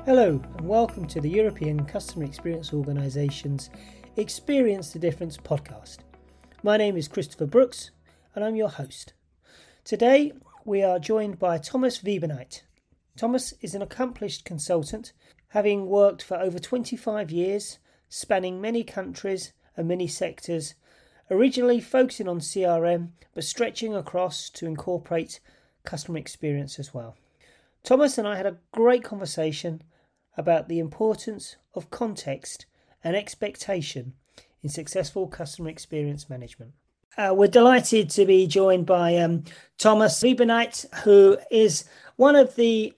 Hello and welcome to the European Customer Experience Organisation's Experience the Difference podcast. My name is Christopher Brooks and I'm your host. Today we are joined by Thomas Wiebeneit. Thomas is an accomplished consultant, having worked for over 25 years, spanning many countries and many sectors, originally focusing on CRM but stretching across to incorporate customer experience as well. Thomas and I had a great conversation about the importance of context and expectation in successful customer experience management. We're delighted to be joined by Thomas Wiebeneit, who is one of the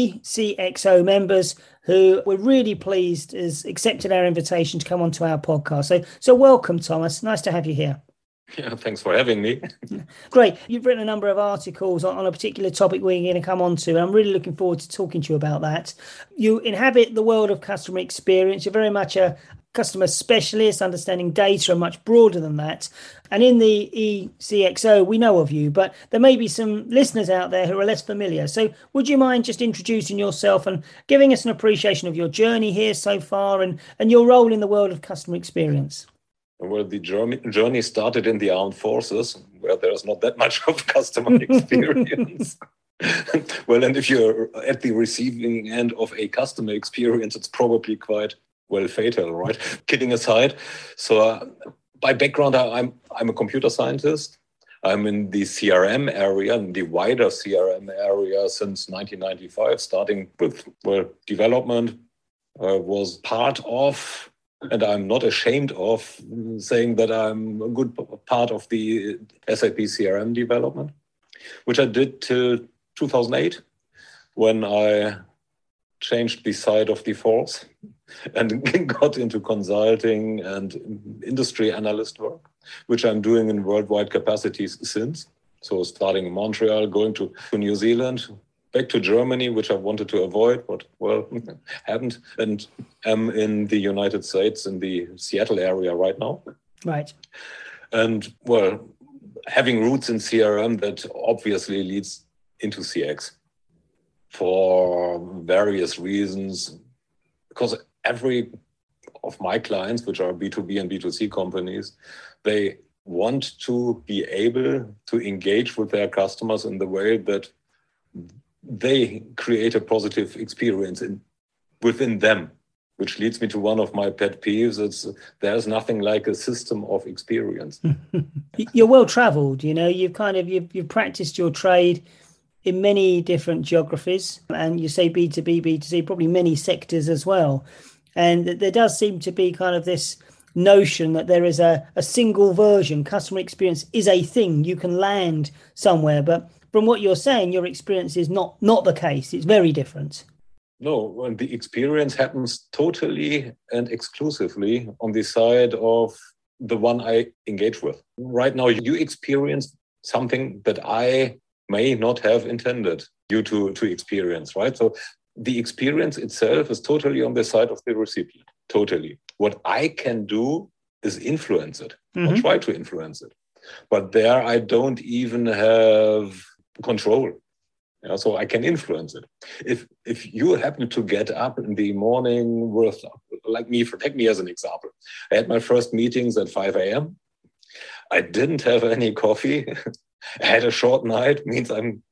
ECXO members who we're really pleased has accepted our invitation to come onto our podcast. So welcome, Thomas. Nice to have you here. Yeah, thanks for having me. Great. You've written a number of articles on a particular topic we're going to come on to, and I'm really looking forward to talking to you about that. You inhabit the world of customer experience. You're very much a customer specialist, understanding data and much broader than that. And in the ECXO, we know of you, but there may be some listeners out there who are less familiar. So would you mind just introducing yourself and giving us an appreciation of your journey here so far and your role in the world of customer experience? Well, the journey started in the armed forces, where there's not that much of customer experience. Well, and if you're at the receiving end of a customer experience, it's probably quite, well, fatal, right? Kidding aside. So by background, I'm a computer scientist. I'm in the CRM area, in the wider CRM area since 1995, starting with, well, development. Was part of, and I'm not ashamed of saying that I'm a good part of the SAP CRM development, which I did till 2008, when I changed the side of the force and got into consulting and industry analyst work, which I'm doing in worldwide capacities since. So starting in Montreal, going to New Zealand, back to Germany, which I wanted to avoid, but, well, haven't. And am in the United States, in the Seattle area right now. Right. And, well, having roots in CRM, that obviously leads into CX for various reasons. Because every of my clients, which are B2B and B2C companies, they want to be able to engage with their customers in the way that they create a positive experience within them, which leads me to one of my pet peeves. There's nothing like a system of experience. You're well traveled, you've practiced your trade in many different geographies, and you say B2B, B2C, probably many sectors as well. And there does seem to be kind of this notion that there is a single version. Customer experience is a thing you can land somewhere, but from what you're saying, your experience is not the case. It's very different. No, and the experience happens totally and exclusively on the side of the one I engage with. Right now, you experience something that I may not have intended you to experience, right? So the experience itself is totally on the side of the recipient, totally. What I can do is influence it, or try to influence it. But there I don't even have control. Yeah, so I can influence it. If you happen to get up in the morning with, like me, take me as an example. I had my first meetings at 5 a.m. I didn't have any coffee. I had a short night, means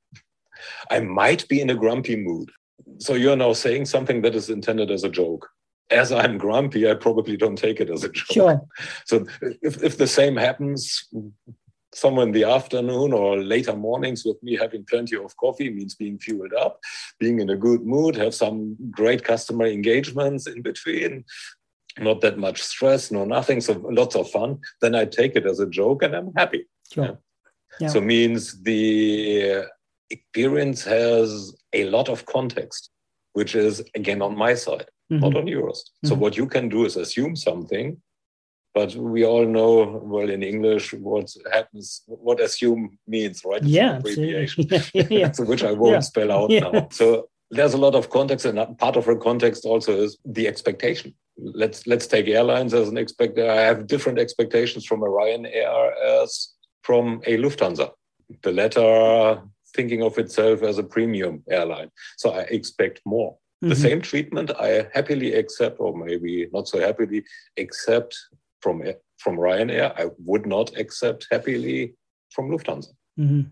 I might be in a grumpy mood. So you're now saying something that is intended as a joke. As I'm grumpy, I probably don't take it as a joke. Sure. So if the same happens somewhere in the afternoon or later mornings with me having plenty of coffee, means being fueled up, being in a good mood, have some great customer engagements in between, not that much stress, no nothing, so lots of fun, then I take it as a joke and I'm happy. Sure. Yeah. Yeah. So means the experience has a lot of context, which is, again, on my side, not on yours. So what you can do is assume something, but we all know, well, in English, what happens, what assume means, right? It's yeah, an abbreviation, yeah. so which I won't spell out now. So there's a lot of context, and part of the context also is the expectation. Let's take airlines as an expectation. I have different expectations from a Ryanair as from a Lufthansa. The latter thinking of itself as a premium airline. So I expect more. The same treatment I happily accept, or maybe not so happily accept from Ryanair, I would not accept happily from Lufthansa. Mm-hmm.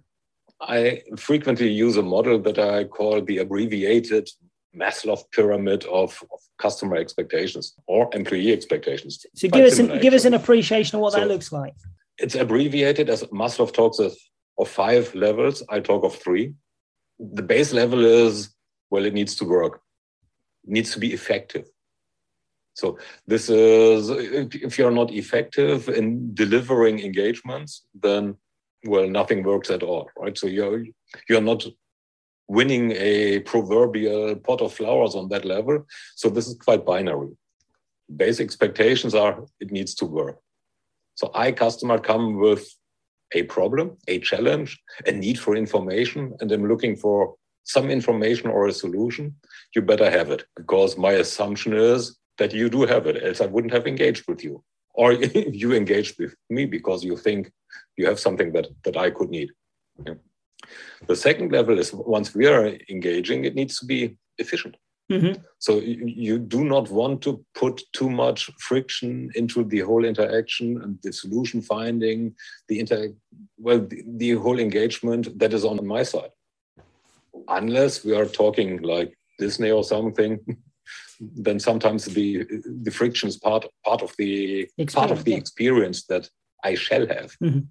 I frequently use a model that I call the abbreviated Maslow pyramid of customer expectations or employee expectations. So give us an appreciation of what that looks like. It's abbreviated as Maslow talks of 5 levels. I talk of 3. The base level is, well, it needs to work. It needs to be effective. So this is, if you're not effective in delivering engagements, then, well, nothing works at all, right? So you're not winning a proverbial pot of flowers on that level. So this is quite binary. Base expectations are, it needs to work. So customer come with a problem, a challenge, a need for information, and I'm looking for some information or a solution. You better have it, because my assumption is that you do have it, else I wouldn't have engaged with you. Or you engaged with me because you think you have something that I could need. Yeah. The second level is, once we are engaging, it needs to be efficient. Mm-hmm. So you do not want to put too much friction into the whole interaction and the solution finding, the whole engagement that is on my side. Unless we are talking like Disney or something, then sometimes the friction is part of the experience that I shall have. Mm-hmm.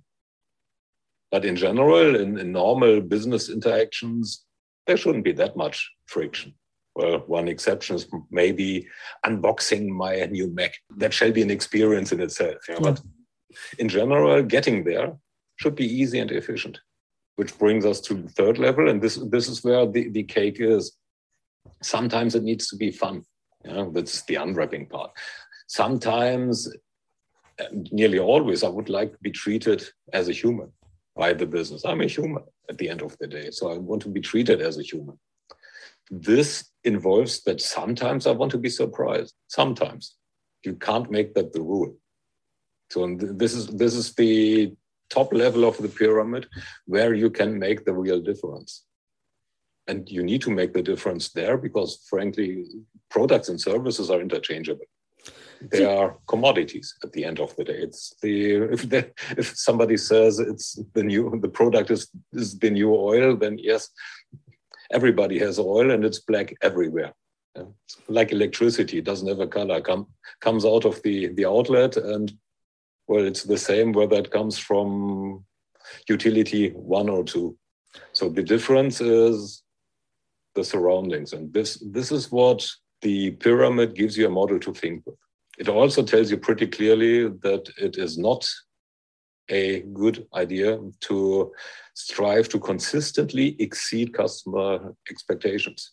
But in general, in normal business interactions, there shouldn't be that much friction. Well, one exception is maybe unboxing my new Mac. That shall be an experience in itself. Yeah? But in general, getting there should be easy and efficient, which brings us to the third level. And this is where the cake is. Sometimes it needs to be fun. That's the unwrapping part. Sometimes, nearly always, I would like to be treated as a human by the business. I'm a human at the end of the day, so I want to be treated as a human. This involves that sometimes I want to be surprised. Sometimes you can't make that the rule. So this is the top level of the pyramid where you can make the real difference. And you need to make the difference there because, frankly, products and services are interchangeable. They are commodities at the end of the day. It's if somebody says it's the product is the new oil, then yes, everybody has oil and it's black everywhere. It's like electricity, it doesn't have a color. Comes out of the outlet, and well, it's the same whether it comes from utility 1 or 2. So the difference is the surroundings, and this is what the pyramid gives you a model to think with. It also tells you pretty clearly that it is not a good idea to strive to consistently exceed customer expectations.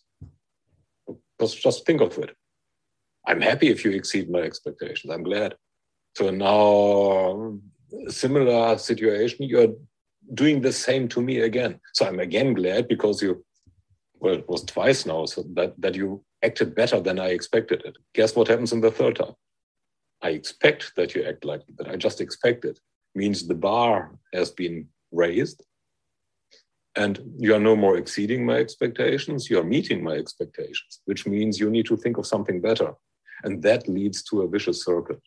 Just think of it. I'm happy if you exceed my expectations. I'm glad. So now, a similar situation, you're doing the same to me again. So I'm again glad because it was twice now, so that you acted better than I expected it. Guess what happens in the third time? I expect that you act like that. I just expect it. Means the bar has been raised and you are no more exceeding my expectations. You are meeting my expectations, which means you need to think of something better. And that leads to a vicious circle.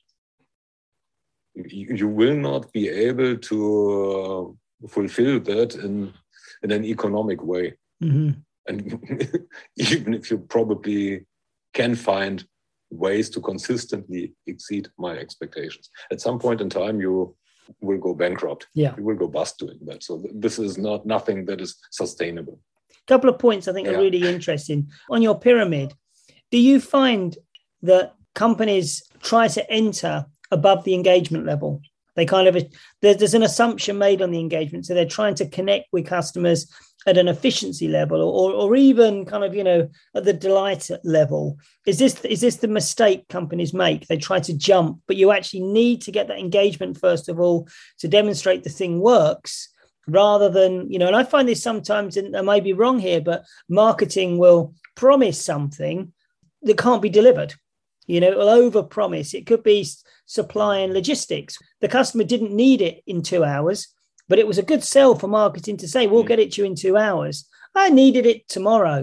You will not be able to fulfill that in an economic way. Mm-hmm. And even if you probably can find ways to consistently exceed my expectations, at some point in time, you will go bankrupt. Yeah. You will go bust doing that. So this is nothing that is sustainable. A couple of points I think are really interesting. On your pyramid, do you find that companies try to enter above the engagement level? They kind of, there's an assumption made on the engagement. So they're trying to connect with customers at an efficiency level or even kind of, at the delight level. Is this the mistake companies make? They try to jump, but you actually need to get that engagement, first of all, to demonstrate the thing works rather than, and I find this sometimes, and I may be wrong here, but marketing will promise something that can't be delivered. It will over-promise. It could be supply and logistics. The customer didn't need it in 2 hours, but it was a good sell for marketing to say, we'll get it to you in 2 hours. I needed it tomorrow.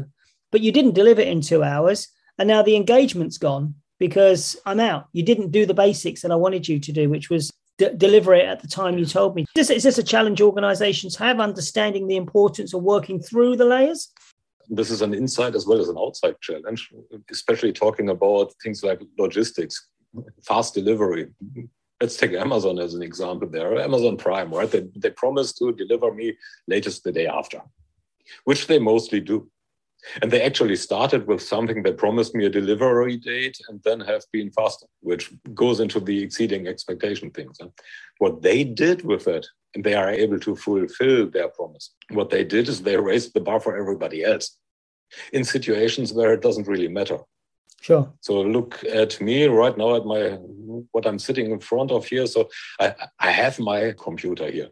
but you didn't deliver it in 2 hours. And now the engagement's gone because I'm out. You didn't do the basics that I wanted you to do, which was deliver it at the time you told me. Is this a challenge organizations have, understanding the importance of working through the layers? This is an inside as well as an outside challenge, especially talking about things like logistics, fast delivery. Let's take Amazon as an example there. Amazon Prime, right? They promise to deliver me latest the day after, which they mostly do. And they actually started with something that promised me a delivery date and then have been faster, which goes into the exceeding expectation things. And what they did with it, and they are able to fulfill their promise, what they did is they raised the bar for everybody else in situations where it doesn't really matter. Sure. So look at me right now at what I'm sitting in front of here. So I have my computer here.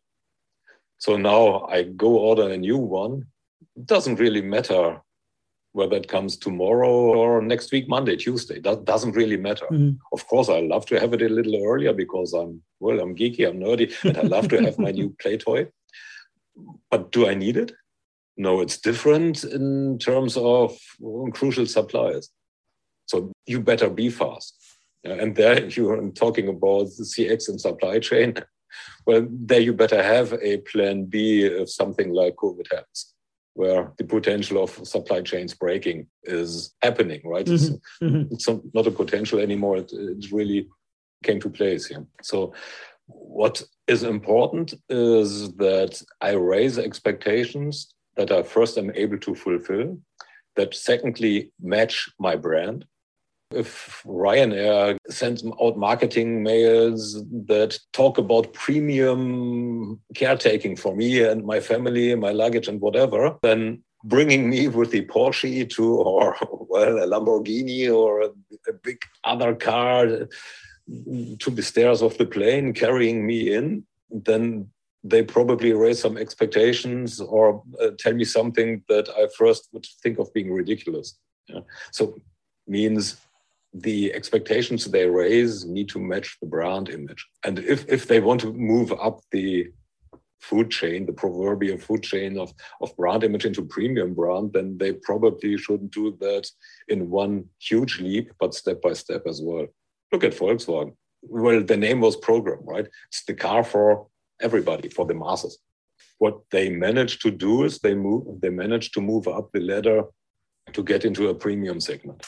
So now I go order a new one. It doesn't really matter whether it comes tomorrow or next week, Monday, Tuesday. That doesn't really matter. Mm-hmm. Of course, I love to have it a little earlier because I'm geeky, I'm nerdy, and I love to have my new play toy. But do I need it? No, it's different in terms of crucial supplies. So you better be fast. And there you're talking about the CX and supply chain. Well, there you better have a plan B if something like COVID happens, where the potential of supply chains breaking is happening, right? Mm-hmm. It's not a potential anymore. It really came to place here. So what is important is that I raise expectations that I first am able to fulfill, that secondly match my brand. If Ryanair sends out marketing mails that talk about premium caretaking for me and my family, my luggage and whatever, then bringing me with the Porsche or a Lamborghini or a big other car to the stairs of the plane, carrying me in, then they probably raise some expectations or tell me something that I first would think of being ridiculous. Yeah. So means the expectations they raise need to match the brand image. And if they want to move up the food chain, the proverbial food chain of brand image into premium brand, then they probably shouldn't do that in one huge leap, but step by step as well. Look at Volkswagen. Well, the name was Program, right? It's the car for everybody, for the masses. What they managed to do is they managed to move up the ladder to get into a premium segment.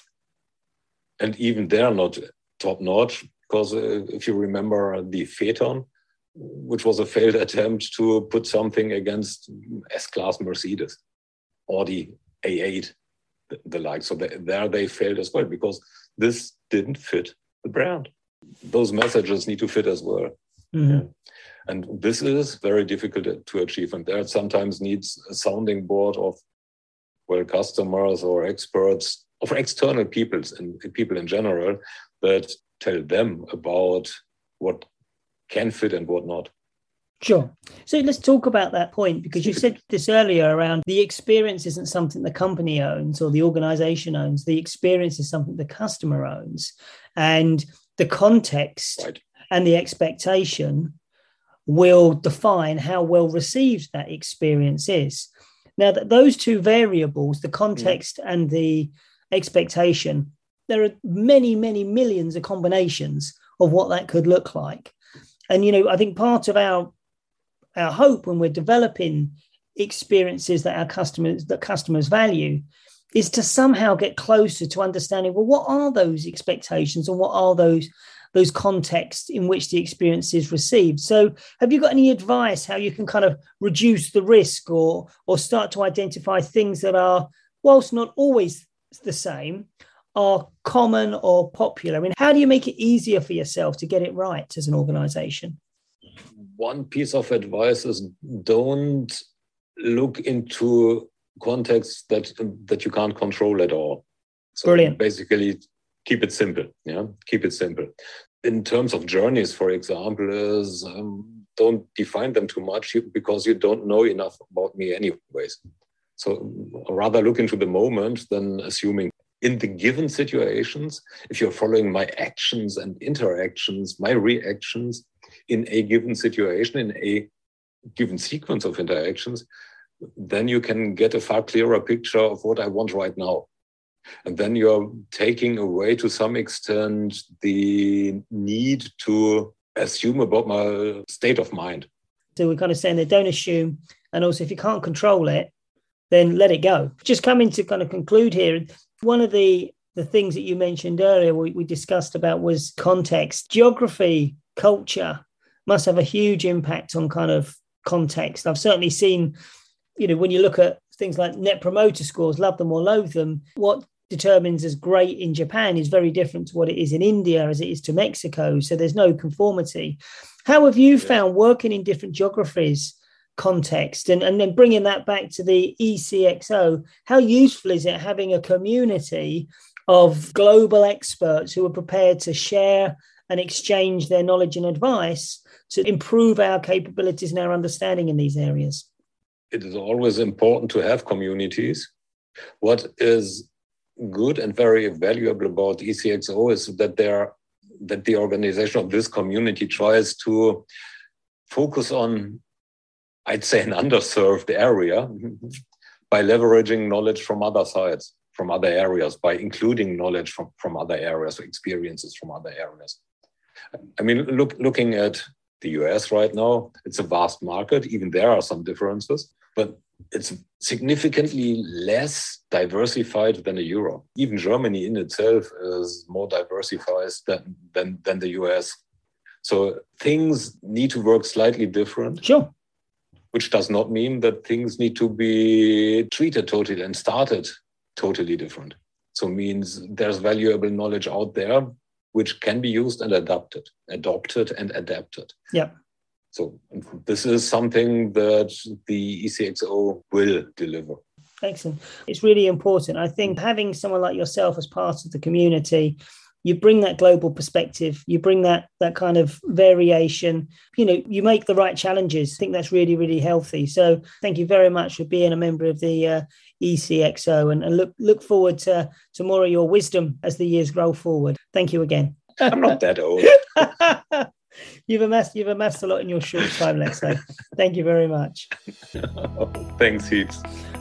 And even they're not top notch, because if you remember the Phaeton, which was a failed attempt to put something against S-Class Mercedes, Audi A8, the like. So there they failed as well, because this didn't fit the brand. Those messages need to fit as well. Mm-hmm. Yeah. And this is very difficult to achieve. And there sometimes needs a sounding board of, customers or experts, of external people in general, that tell them about what can fit and what not. Sure. So let's talk about that point, because you said this earlier around the experience isn't something the company owns or the organization owns. The experience is something the customer owns. And the context and the expectation will define how well received that experience is. Now, that those two variables, the context and the expectation, there are many, many millions of combinations of what that could look like. And, I think part of our hope when we're developing experiences that customers value is to somehow get closer to understanding, what are those expectations and what are those contexts in which the experience is received. So have you got any advice how you can kind of reduce the risk or start to identify things that are, whilst not always the same, are common or popular? I mean, how do you make it easier for yourself to get it right as an organization? One piece of advice is don't look into contexts that you can't control at all. So brilliant. Basically, keep it simple. Yeah, keep it simple. In terms of journeys, for example, is don't define them too much because you don't know enough about me anyways. So rather look into the moment than assuming. In the given situations, if you're following my actions and interactions, my reactions in a given situation, in a given sequence of interactions, then you can get a far clearer picture of what I want right now. And then you're taking away to some extent the need to assume about my state of mind. So we're kind of saying that don't assume. And also, if you can't control it, then let it go. Just coming to kind of conclude here, one of the things that you mentioned earlier, we discussed about was context. Geography, culture must have a huge impact on kind of context. I've certainly seen, when you look at things like net promoter scores, love them or loathe them, what determines as great in Japan is very different to what it is in India as it is to Mexico. So there's no conformity. How have you found working in different geographies, context, and then bringing that back to the ECXO? How useful is it having a community of global experts who are prepared to share and exchange their knowledge and advice to improve our capabilities and our understanding in these areas? It is always important to have communities. What is good and very valuable about ECXO is that the organization of this community tries to focus on, I'd say, an underserved area by leveraging knowledge from other sides, from other areas, by including knowledge from other areas or experiences from other areas. I mean, looking at the US right now, it's a vast market. Even there are some differences, but it's significantly less diversified than Europe. Even Germany in itself is more diversified than the US. So things need to work slightly different. Sure. Which does not mean that things need to be treated totally and started totally different. So it means there's valuable knowledge out there which can be used and adopted and adapted. Yeah. So this is something that the ECXO will deliver. Excellent. It's really important. I think having someone like yourself as part of the community, you bring that global perspective, you bring that kind of variation, you make the right challenges. I think that's really, really healthy. So thank you very much for being a member of the ECXO and look forward to more of your wisdom as the years roll forward. Thank you again. I'm not that old. You've amassed a lot in your short time, let's say. Thank you very much. Thanks, Heaps.